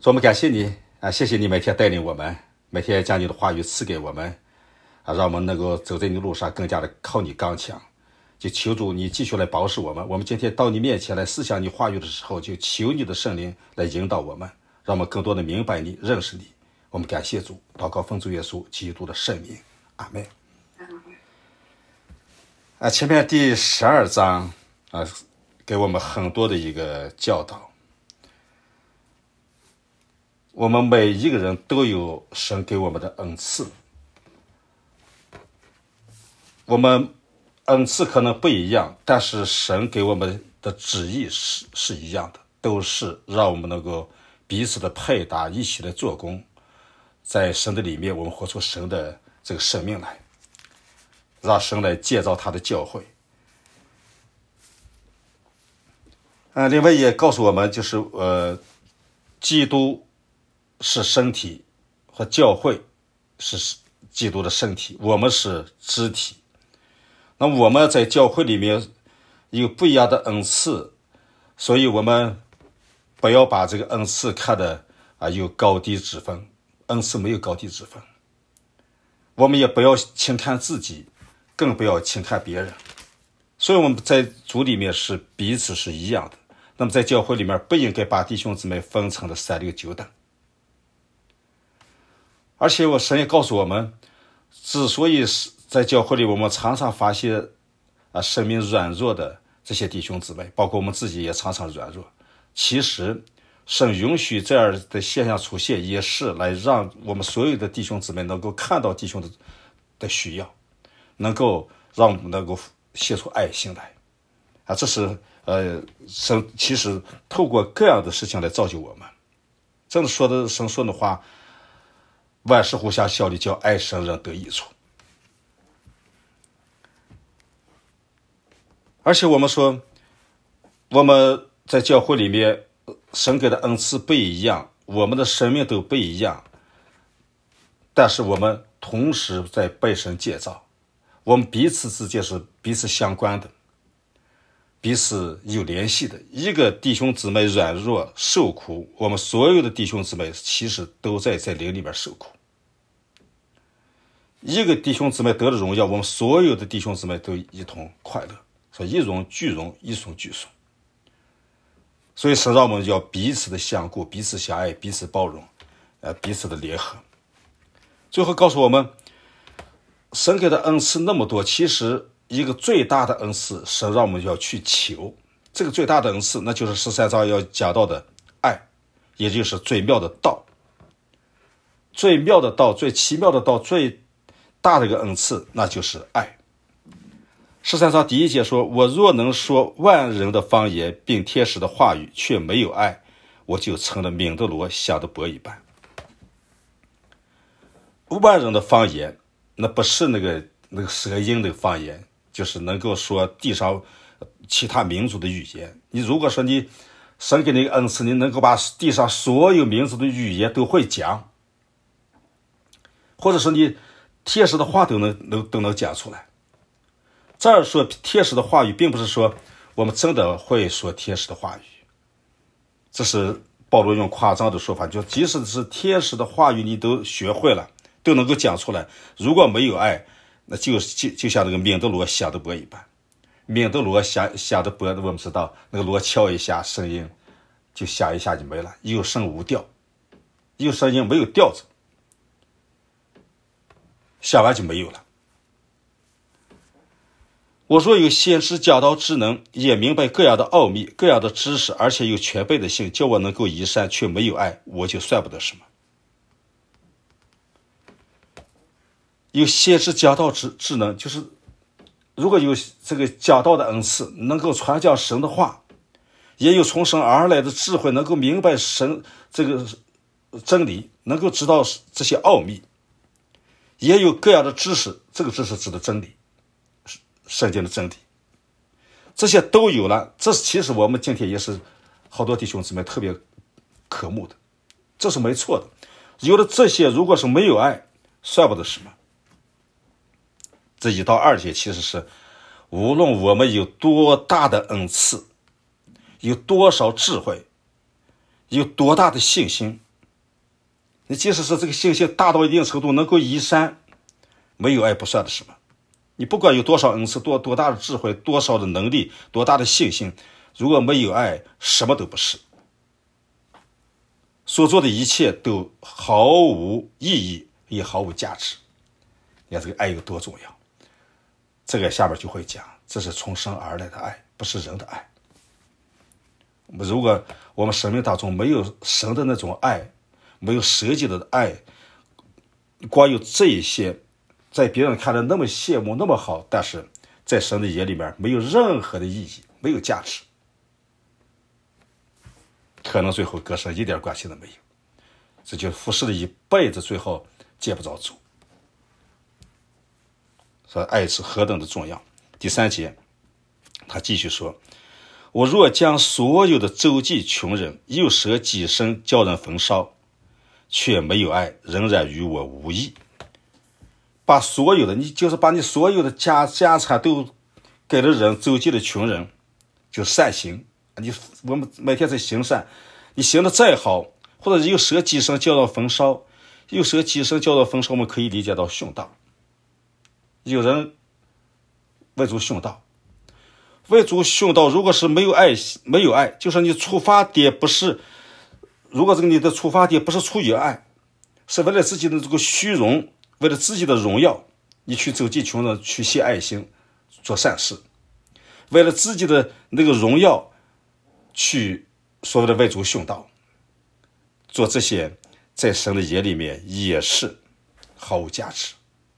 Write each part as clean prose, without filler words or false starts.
我们感谢你啊，谢谢你每天带领我们，每天将你的话语赐给我们啊，让我们能够走在你的路上更加的靠你刚强。就求主你继续来保守我们，我们今天到你面前来思想你话语的时候，就求你的圣灵来引导我们，让我们更多的明白你，认识你。我们感谢主，祷告奉主耶稣基督的圣名，阿们。前面第12章给我们很多的一个教导。我们每一个人都有神给我们的恩赐，我们恩赐可能不一样，但是神给我们的旨意是一样的，都是让我们能够彼此的配搭，一起来做工，在神的里面我们活出神的这个生命来，让神来建造他的教会。另外也告诉我们，就是基督是身体，和教会是基督的身体，我们是肢体。那我们在教会里面有不一样的恩赐，所以我们不要把这个恩赐看得有高低之分，恩赐没有高低之分。我们也不要轻看自己，更不要轻看别人。所以我们在主里面是彼此是一样的。那么在教会里面不应该把弟兄姊妹分成了3、6、9等。而且神也告诉我们，之所以在教会里我们常常发现生命软弱的这些弟兄姊妹，包括我们自己也常常软弱，其实神允许这样的现象出现，也是来让我们所有的弟兄姊妹能够看到弟兄的需要，能够让我们能够献出爱心来这是神其实透过各样的事情来造就我们。真的神说的话，万事互相效力，叫爱神人得益处。而且我们说，我们在教会里面神给的恩赐不一样，我们的生命都不一样，但是我们同时在被神建造，我们彼此之间是彼此相关的，彼此有联系的。一个弟兄姊妹软弱受苦，我们所有的弟兄姊妹其实都在灵里面受苦。一个弟兄姊妹得了荣耀，我们所有的弟兄姊妹都一同快乐，所以一荣俱荣，一损俱损。所以神让我们要彼此的相顾，彼此相爱，彼此包容，彼此的联合。最后告诉我们，神给的恩赐那么多，其实一个最大的恩赐，神让我们要去求。这个最大的恩赐，那就是13章要讲到的爱，也就是最妙的道。最妙的道，最奇妙的道，最大的一个恩赐，那就是爱。13章第1节说，我若能说万人的方言，并天使的话语，却没有爱，我就成了明的罗，响的钹一般。万人的方言，那不是那个舌音的方言，就是能够说地上其他民族的语言。你如果说你神给你一个恩赐，你能够把地上所有民族的语言都会讲，或者说你天使的话都能讲出来。这儿说天使的话语，并不是说我们真的会说天使的话语，这是保罗用夸张的说法，就即使是天使的话语你都学会了，都能够讲出来，如果没有爱，那就像那个明的锣响的钹一般。明的锣响的钹，我们知道那个锣敲一下，声音就响一下就没了，有声无调，有声音没有调子，响完就没有了。我若有先知讲道之能，也明白各样的奥秘，各样的知识，而且有全备的性，叫我能够移山，却没有爱，我就算不得什么。有先知讲道之能，就是如果有这个讲道的恩赐，能够传讲神的话，也有从神而来的智慧，能够明白神这个真理，能够知道这些奥秘，也有各样的知识，这个知识指的真理，圣经的真理，这些都有了。这其实我们今天也是好多弟兄姊妹特别渴慕的，这是没错的。有了这些，如果是没有爱，算不得什么。这1到2节其实是无论我们有多大的恩赐，有多少智慧，有多大的信心， 你即使是这个信心大到一定程度能够移山，没有爱不算的什么。你不管有多少恩赐，多大的智慧，多少的能力，多大的信心，如果没有爱，什么都不是。所做的一切都毫无意义，也毫无价值。你看这个爱有多重要，这个下面就会讲，这是从生而来的爱，不是人的爱。如果我们生命当中没有神的那种爱，没有舍己的爱，光有这一些在别人看来那么羡慕那么好，但是在神的眼里面没有任何的意义，没有价值，可能最后跟神一点关系都没有，这就服侍了一辈子，最后见不着主。说爱是何等的重要。第3节他继续说，我若将所有的周济穷人，又舍己身叫人焚烧，却没有爱，仍然与我无益。把所有的，你就是把你所有的家产都给了人，周济了穷人，就善行。我们每天在行善，你行的再好，或者又舍己身叫人焚烧，又舍己身叫人焚烧，我们可以理解到殉道。有人为主殉道，为主殉道，如果是没有爱，就是你出发点不是，如果这个你的出发点不是出于爱，是为了自己的这个虚荣，为了自己的荣耀，你去周济穷人，去献爱心，做善事，为了自己的那个荣耀，去所谓的为主殉道，做这些，在神的眼里面也是毫无价值，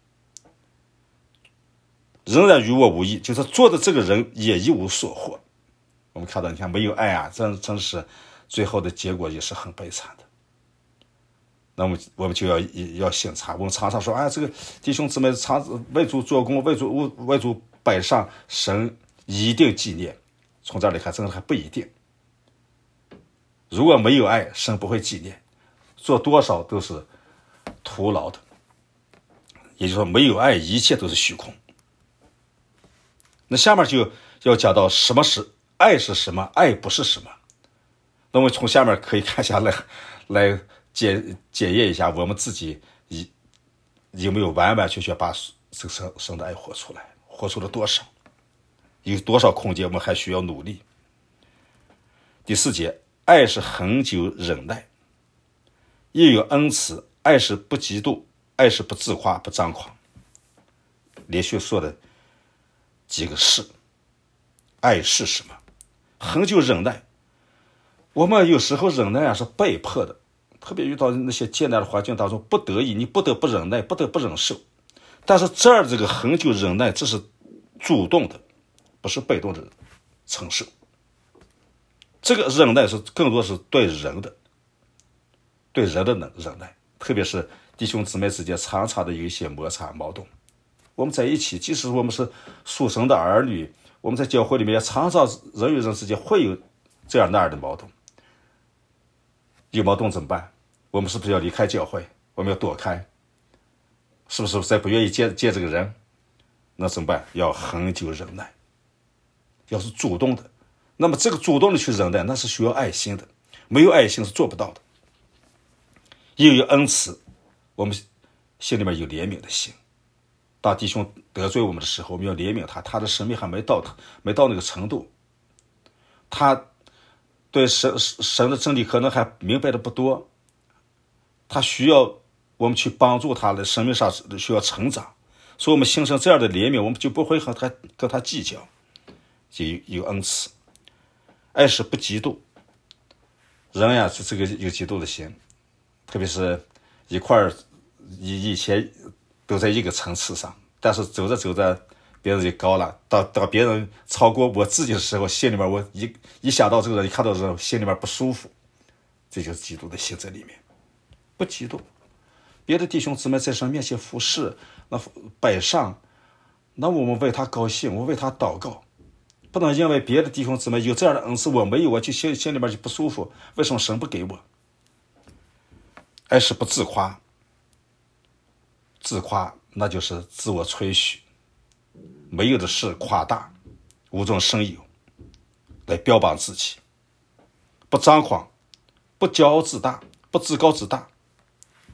仍然与我无益，就是做的这个人也一无所获。我们看到，你看没有爱啊，真是最后的结果也是很悲惨的。那么我们就要省察，我们常常说，这个弟兄姊妹为主做工，为主摆上，神一定纪念。从这儿来看，真的还不一定。如果没有爱，神不会纪念，做多少都是徒劳的。也就是说，没有爱，一切都是虚空。那下面就要讲到什么是爱，是什么，爱不是什么。那么从下面可以看下来检验一下我们自己有没有完完全全把这个神的爱活出来，活出了多少，有多少空间我们还需要努力。第4节，爱是恒久忍耐，又有恩慈，爱是不嫉妒，爱是不自夸，不张狂。连续说的几个是，爱是什么？恒久忍耐，我们有时候忍耐是被迫的，特别遇到那些艰难的环境当中，不得已，你不得不忍耐，不得不忍受。但是这儿这个恒久忍耐，这是主动的，不是被动的承受。这个忍耐是更多是对人的忍耐，特别是弟兄姊妹之间常常的有一些摩擦矛盾。我们在一起，即使我们是属神的儿女，我们在教会里面常常人与人之间会有这样那样的矛盾。有矛盾怎么办？我们是不是要离开教会？我们要躲开？是不是再不愿意见这个人？那怎么办？要恒久忍耐，要是主动的。那么这个主动的去忍耐，那是需要爱心的，没有爱心是做不到的。又有恩慈，我们心里面有怜悯的心。当弟兄得罪我们的时候，我们要怜悯他，他的生命还没到那个程度，他对神的真理可能还明白的不多，他需要我们去帮助他的生命上需要成长，所以我们形成这样的怜悯，我们就不会跟他计较，就有恩慈。爱是不嫉妒，人呀是这个有嫉妒的心，特别是一块儿以前都在一个层次上，但是走着走着别人就高了，到别人超过我自己的时候，心里面我一想到这个人，一看到这个心里面不舒服，这就是嫉妒的心在里面。不嫉妒别的弟兄姊妹在神面前服侍，那摆上，那我们为他高兴，我为他祷告，不能因为别的弟兄姊妹有这样的恩赐我没有，我就心里面就不舒服，为什么神不给我？爱是不自夸，自夸那就是自我吹嘘，没有的事夸大，无中生有，来标榜自己，不张狂，不骄傲自大，不自高自大，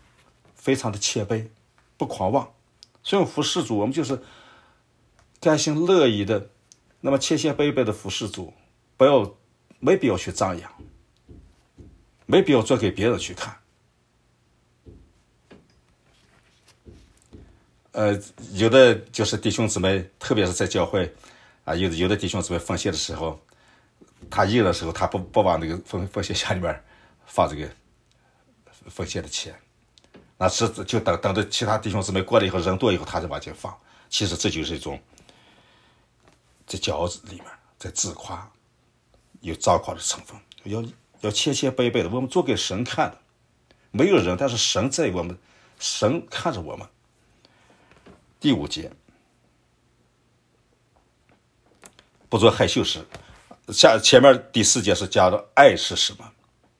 非常的谦卑，不狂妄。所以我们服侍主，我们就是甘心乐意的，那么谦谦卑卑的服侍主，没必要去张扬，没必要做给别人去看。有的就是弟兄姊妹，特别是在教会啊，有的弟兄姊妹奉献的时候，他印的时候，他不往那个奉献箱里面放这个奉献的钱，那就等着其他弟兄姊妹过了以后人多以后，他就往前放。其实这就是一种在骄傲里面，在自夸，有张狂的成分。要谦谦卑卑的，我们做给神看的，没有人，但是神在我们，神看着我们。第5节，不做害羞事。前面第4节是讲的爱是什么。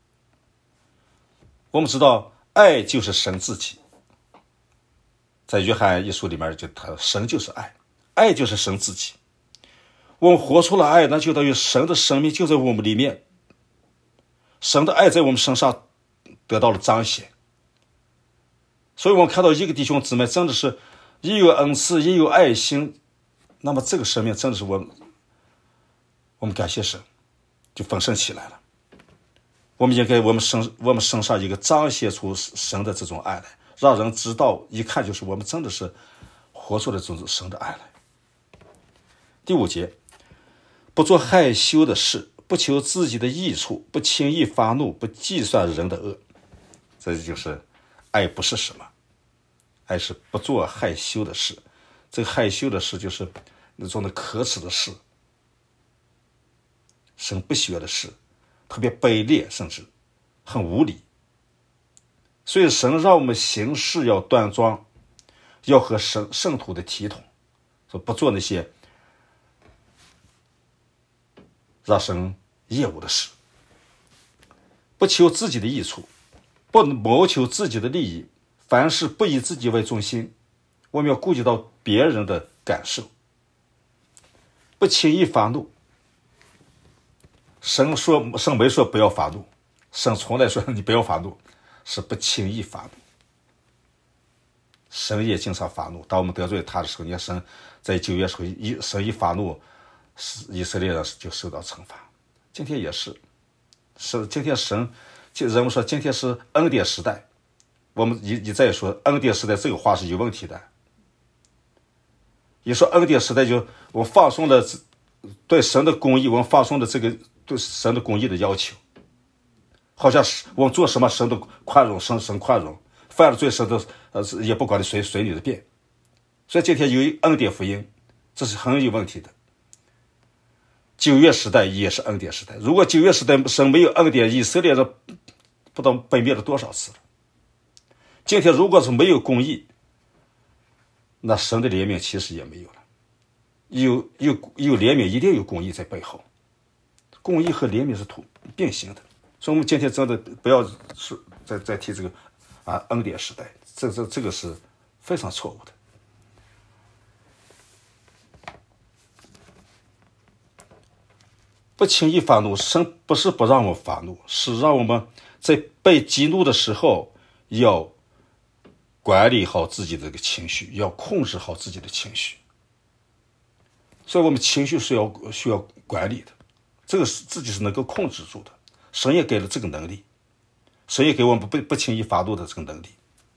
我们知道爱就是神自己，在约翰一书里面就谈神就是爱，爱就是神自己。我们活出了爱，那就等于神的生命就在我们里面，神的爱在我们身上得到了彰显。所以我们看到一个弟兄姊妹真的是也有恩赐，也有爱心，那么这个生命真的是我们感谢神，就丰盛起来了。我们应该我们身上一个彰显出神的这种爱来，让人知道，一看就是我们真的是活出了这种神的爱来。第5节，不做害羞的事，不求自己的益处，不轻易发怒，不计算人的恶。这就是爱不是什么，爱是不做害羞的事。这个害羞的事就是那种的可耻的事，神不喜悦的事，特别卑劣，甚至很无理。所以神让我们行事要端庄，要和圣徒的体统，说不做那些让神厌恶的事，不求自己的益处，不谋求自己的利益，凡事不以自己为中心，我们要顾及到别人的感受，不轻易发怒。神没说不要发怒，神从来说你不要发怒，是不轻易发怒。神也经常发怒，当我们得罪他的时候，你看神在旧约时候神一发怒，以色列人就受到惩罚。今天也是今天人们说今天是恩典时代，我们一再说恩典时代这个话是有问题的。一说恩典时代，就我们放松了对神的公义，我们放松了这个对神的公义的要求，好像是我们做什么神都宽容，神宽容，犯了罪神都也不管你随你的便。所以今天有恩典福音，这是很有问题的。旧约时代也是恩典时代，如果旧约时代神没有恩典，以色列人不知道被灭了多少次了。今天如果是没有公义，那神的怜悯其实也没有了。有怜悯，一定有公义在背后，公义和怜悯是并行的。所以我们今天真的不要再提这个恩典时代，这个是非常错误的。不轻易发怒，神不是不让我们发怒，是让我们在被激怒的时候要管理好自己的这个情绪，要控制好自己的情绪。所以我们情绪是需要管理的，这个是自己是能够控制住的。神也给了这个能力，神也给我们不轻易发怒的这个能力。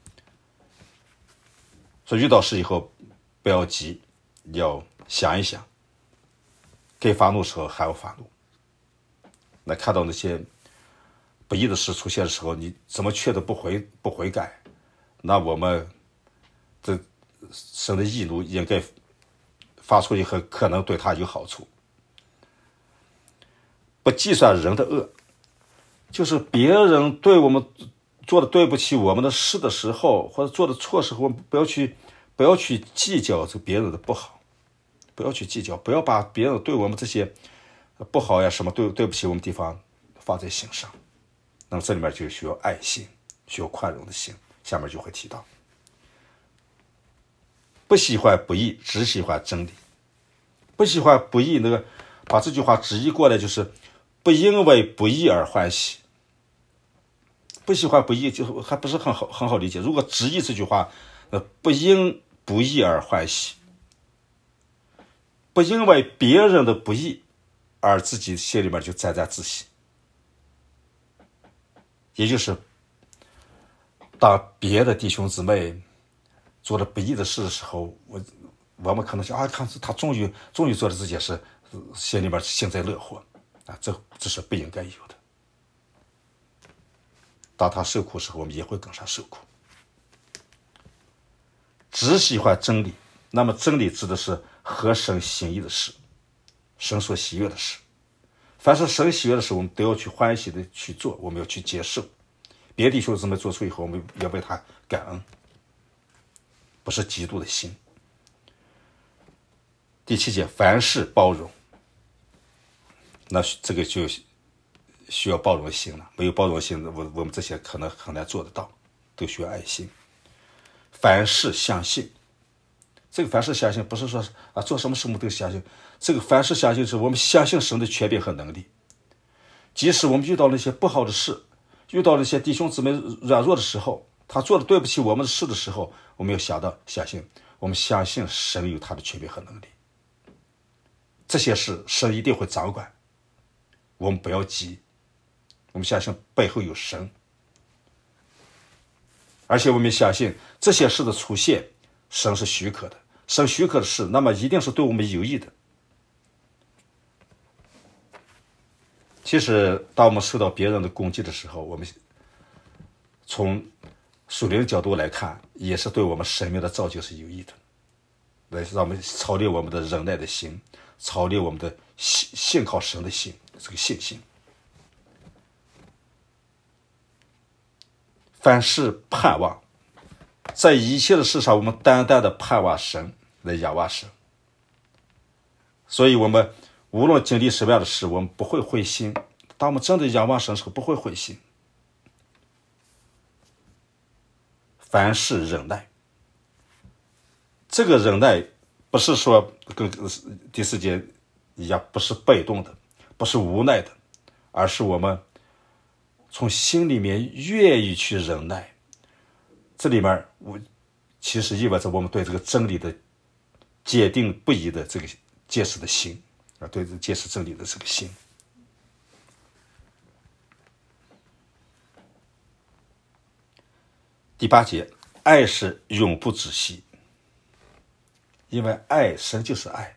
所以遇到事以后不要急，要想一想，该发怒的时候还要发怒。那看到那些不义的事出现的时候，你怎么却都不悔改，那我们这神的义怒应该发出以后可能对他有好处。不计算人的恶，就是别人对我们做的对不起我们的事的时候，或者做的错时候，我们不要去计较这别人的不好，不要去计较，不要把别人对我们这些不好呀什么对不起我们地方放在心上。那么这里面就需要爱心，需要宽容的心。下面就会提到，不喜欢不义，只喜欢真理。不喜欢不义，那个把这句话直译过来就是不因为不义而欢喜。 不喜欢不义，就还不是很好理解。如果直译这句话，不因不义而欢喜，不因为别人的不义而自己心里面就沾沾自喜。也就是当别的弟兄姊妹做了不义的事的时候，我们可能想啊，看他终于做了这件事，心里面幸灾乐祸啊，这是不应该有的。当他受苦时候，我们也会跟上受苦。只喜欢真理，那么真理指的是合神心意的事，神所喜悦的事。凡是神喜悦的事，我们都要去欢喜的去做，我们要去接受。别的弟兄姊妹做出以后，我们要为他感恩，不是嫉妒的心。第7节，凡事包容，那这个就需要包容心了。没有包容心，我们这些可能很难做得到，都需要爱心。凡事相信，这个凡事相信不是说啊做什么事我们都相信，这个凡事相信是我们相信神的权柄和能力。即使我们遇到那些不好的事，遇到那些弟兄姊妹软弱的时候，他做的对不起我们的事的时候，我们要相信，我们相信神有他的权柄和能力。这些事神一定会掌管，我们不要急，我们相信背后有神。而且我们相信这些事的出现，神是许可的，神许可的事，那么一定是对我们有益的。其实当我们受到别人的攻击的时候，我们从属灵的角度来看，也是对我们生命的造就是有益的，来让我们操练我们的忍耐的心，操练我们的信靠神的心，这个信心。凡事盼望，在一切的事上，我们单单的盼望神，来仰望神。所以我们无论经历什么样的事，我们不会灰心。当我们真的仰望神的时候，不会灰心。凡事忍耐，这个忍耐不是说跟第4节一样，不是被动的，不是无奈的，而是我们从心里面愿意去忍耐。这里面其实意味着我们对这个真理的坚定不移的这个坚实的心啊，对坚持真理的这个心。第8节，爱是永不止息，因为爱，神就是爱，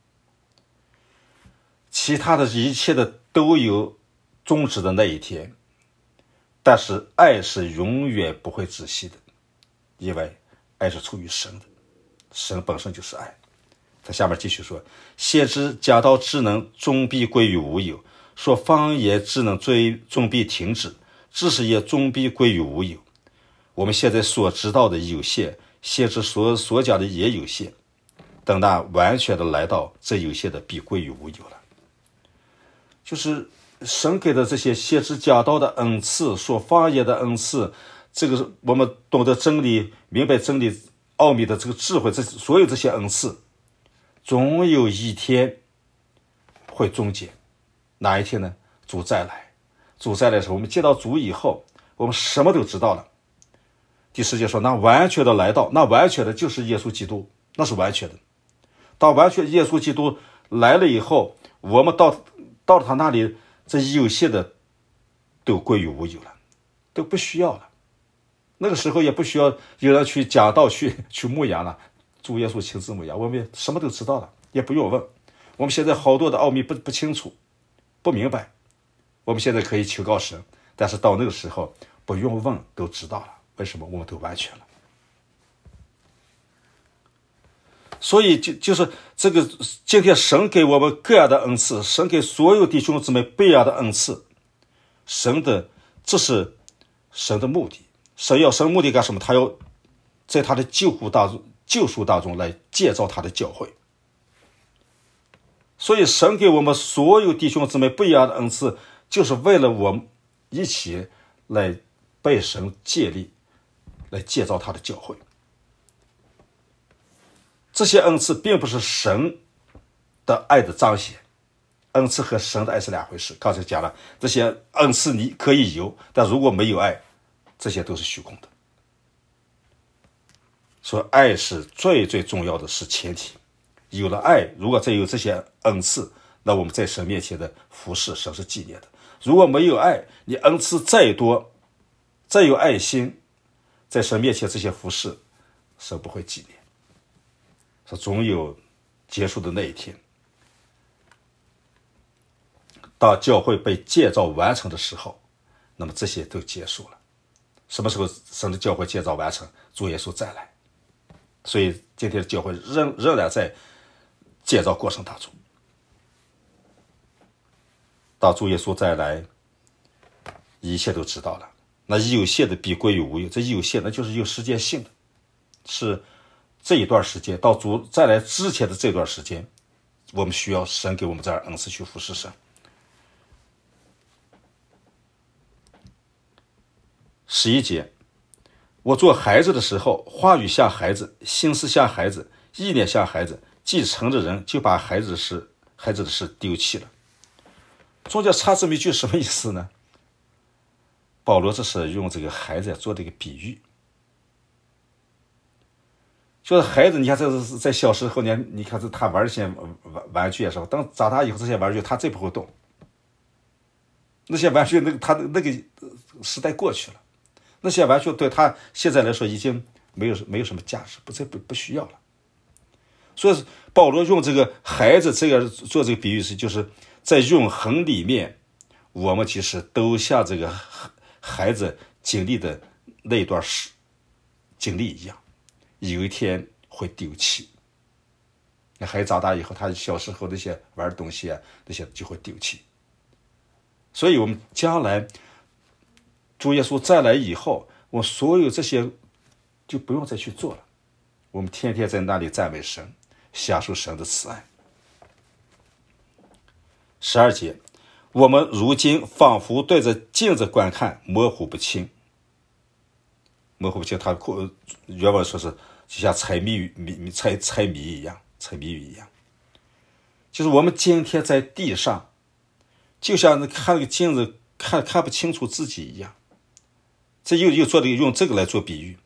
其他的一切的都有终止的那一天，但是爱是永远不会止息的，因为爱是出于神的，神本身就是爱。他下面继续说，先知讲道之能终必归于无有，说方言之能终必停止，知识也终必归于无有。我们现在所知道的有限，先知所讲的也有限，等那完全的来到，这有限的必归于无有了。就是神给的这些先知讲道的恩赐，说方言的恩赐，这个我们懂得真理，明白真理奥秘的这个智慧，所有这些恩赐总有一天会终结。哪一天呢？主再来。主再来的时候，我们见到主以后，我们什么都知道了。第10节说，那完全的来到，那完全的就是耶稣基督，那是完全的。当完全耶稣基督来了以后，我们到了他那里，这有些的都归于无有了，都不需要了。那个时候也不需要有人去讲道去牧养了，主耶稣亲自牧养，我们什么都知道了，也不用问。我们现在好多的奥秘不清楚，不明白，我们现在可以求告神，但是到那个时候不用问都知道了。为什么？我们都完全了。所以就是这个今天神给我们各样的恩赐，神给所有弟兄姊妹不一样的恩赐，这是神的目的。神目的干什么？他要在他的救赎当中来建造他的教会。所以神给我们所有弟兄姊妹不一样的恩赐，就是为了我们一起来被神建立，来建造他的教会。这些恩赐并不是神的爱的彰显，恩赐和神的爱是两回事。刚才讲了，这些恩赐你可以有，但如果没有爱， 这些都是虚空的。说爱是最重要的是前提，有了爱，如果再有这些恩赐，那我们在神面前的服侍，神是纪念的。如果没有爱，你恩赐再多，再有爱心，在神面前这些服侍，神不会纪念。说总有结束的那一天，当教会被建造完成的时候，那么这些都结束了。什么时候神的教会建造完成？主耶稣再来。所以今天的教会仍然在建造过程当中。当主耶稣再来，一切都知道了。那有限的必归于无有，这有限那就是有时间性的，是这一段时间到主再来之前的这段时间，我们需要神给我们这样恩赐去服侍神。11节，我做孩子的时候，话语像孩子，心思像孩子，意念像孩子，既成了人，就把孩子的事丢弃了。中间插这么一句什么意思呢？保罗这是用这个孩子做这个比喻，就是孩子，你看这是在小时候呢，你看这他玩这些玩具的时候，等长大以后这些玩具他最不会动，那些玩具他那个时代过去了，那些玩具对他现在来说已经没有什么价值，不需要了。所以保罗用这个孩子这个做这个比喻是，就是在永恒里面，我们其实都像这个孩子经历的那段经历一样，有一天会丢弃。那孩子长大以后，他小时候那些玩的东西啊，那些就会丢弃。所以我们将来主耶稣再来以后，我所有这些就不用再去做了，我们天天在那里赞美神，享受神的慈爱。12节，我们如今仿佛对着镜子观看，模糊不清。模糊不清，他原文说是就像猜谜语一样，就是我们今天在地上，就像看那个镜子看不清楚自己一样。这又做了用这个来做比喻。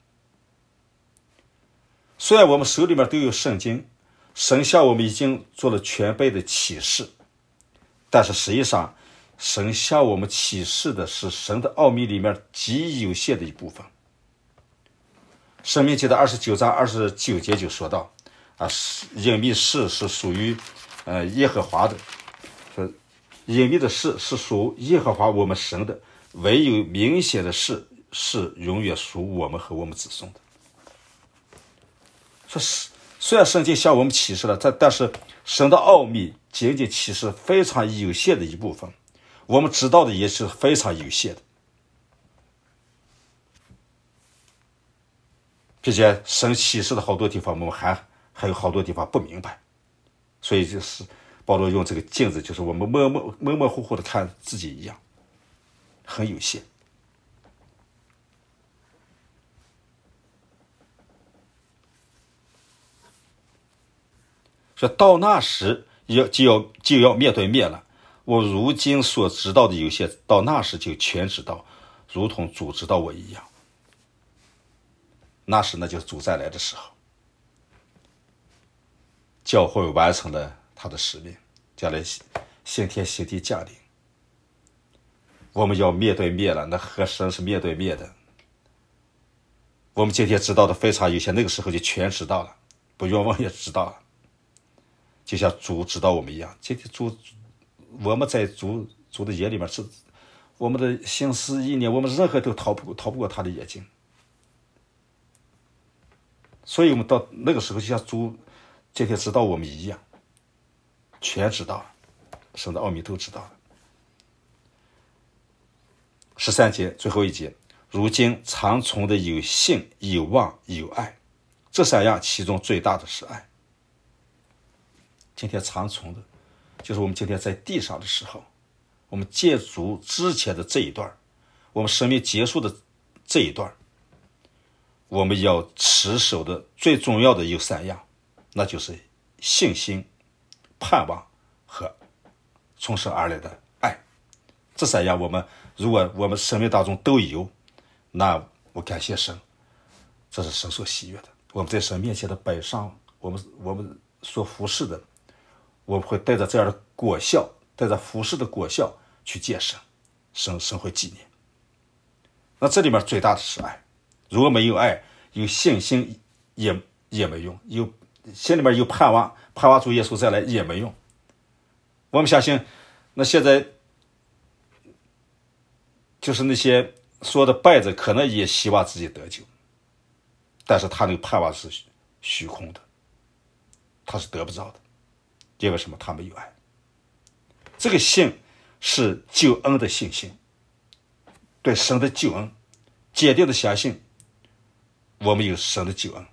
虽然我们手里面都有圣经，神向我们已经做了全备的启示，但是实际上神向我们启示的是神的奥秘里面极有限的一部分。申命记的29章29节就说到隐秘事是属于耶和华的，说隐秘的事是属耶和华我们神的，唯有明显的事是永远属我们和我们子孙的。说虽然圣经向我们启示了，但是神的奥秘仅仅启示非常有限的一部分，我们知道的也是非常有限的，并且神启示的好多地方我们还有好多地方不明白，所以就是保罗用这个镜子，就是我们模糊糊的看自己一样，很有限。说到那时就要面对面了，我如今所知道的有些，到那时就全知道，如同主知道我一样。那时那就是主再来的时候，教会完成了他的使命，将来新天新地降临，我们要面对面了，那和神是面对面的。我们今天知道的非常有限，那个时候就全知道了，不用问也知道了，就像主知道我们一样。今天我们在主的眼里面，是我们的心思意念，我们任何都逃不过他的眼睛。所以我们到那个时候就像主今天知道我们一样，全知道了，神的奥秘都知道了。13节最后一节，如今常存的有信、有望、有爱，这三样其中最大的是爱。今天常存的就是我们今天在地上的时候，我们借主之前的这一段，我们生命结束的这一段，我们要持守的最重要的有三样，那就是信心、盼望和从神而来的爱。这三样如果我们生命当中都有， 那我感谢神，这是神所喜悦的。我们在神面前的摆上，我们所服侍的，我们会带着这样的果效，带着服侍的果效去见神，神会纪念。那这里面最大的是爱，如果没有爱，有信心也没用，心里面有盼望主耶稣再来也没用。我们相信，那现在就是那些说的败者，可能也希望自己得救，但是他那个盼望是虚空的，他是得不着的，因为什么？他没有爱。这个信是救恩的信心，对神的救恩坚定的相信，我们有神的救恩。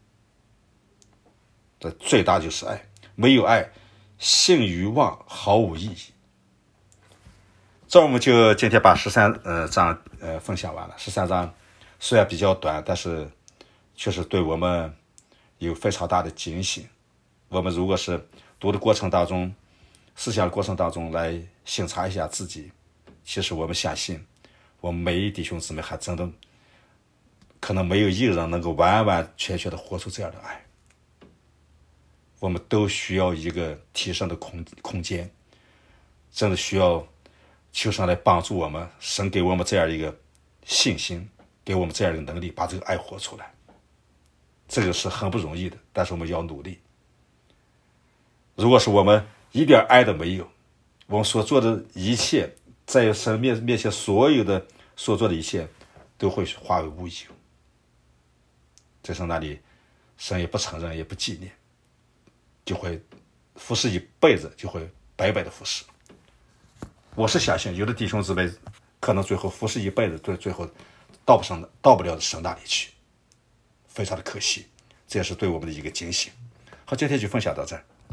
这最大就是爱，没有爱，信与望毫无意义。这我们就今天把13章分享完了。13章虽然比较短，但是确实对我们有非常大的警醒。我们如果是读的过程当中，思想的过程当中来省察一下自己，其实我们相信，我们每一弟兄姊妹还真的可能没有一个人能够完完全全的活出这样的爱。我们都需要一个提升的空间，真的需要求神来帮助我们，神给我们这样一个信心，给我们这样一个能力，把这个爱活出来。这个是很不容易的，但是我们要努力。如果是我们一点爱都没有，我们所做的一切，在神面前所有的所做的一切都会化为乌有。在神那里，神也不承认，也不纪念，就会服侍一辈子，就会白白的服侍。我是相信有的弟兄姊妹可能最后服侍一辈子，最后到不了神那里去，非常的可惜。这也是对我们的一个警醒。好，今天就分享到这儿。